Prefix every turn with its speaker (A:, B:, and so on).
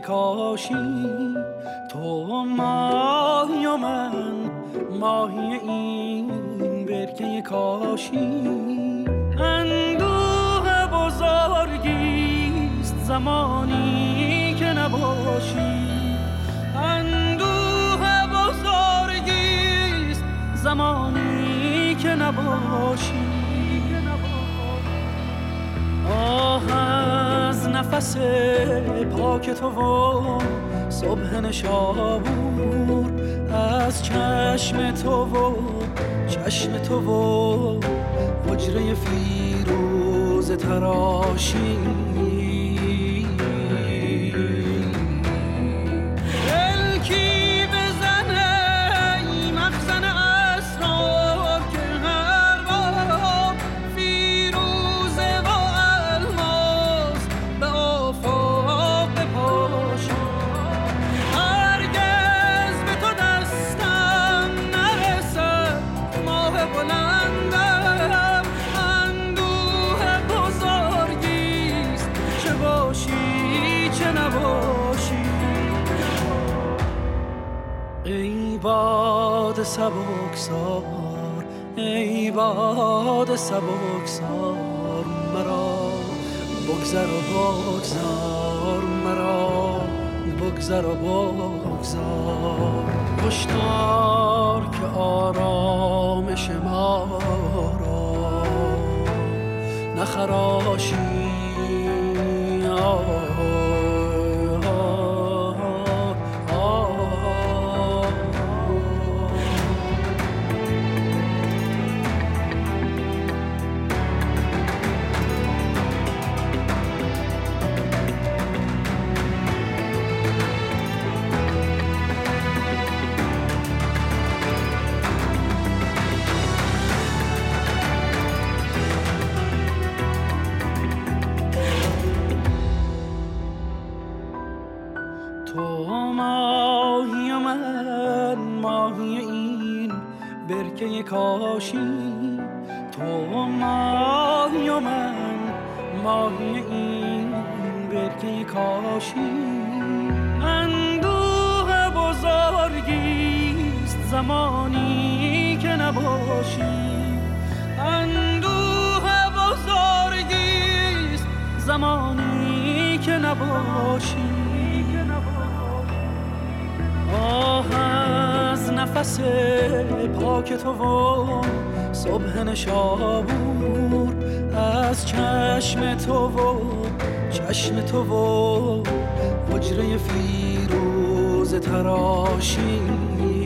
A: کاشی، تو ماهی و من ماهی این برکه کاشی. اندوه بزرگیست زمانی که نباشی، اندوه بزرگیست زمانی که نباشی. آه از نفس پاک تو و صبح نشابور، از چشم تو و چشم تو و حجره فیروز تراشی. ای باد سبکسار، ای باد سبکسار، مرا بگذر و بگذار، مرا بگذر و بگذار. هشدار که آرامش ما را نخراشی. تو ماهی و من ماهی این برکه کاشی، تو ماهی و من ماهی این برکه کاشی. اندوه بزرگیست زمانی که نباشی، اندوه بزرگیست زمانی که نباشی. آه از نفس پاک تو و صبح نشابور، از چشم تو و چشم تو و حجره فیروز تراشی.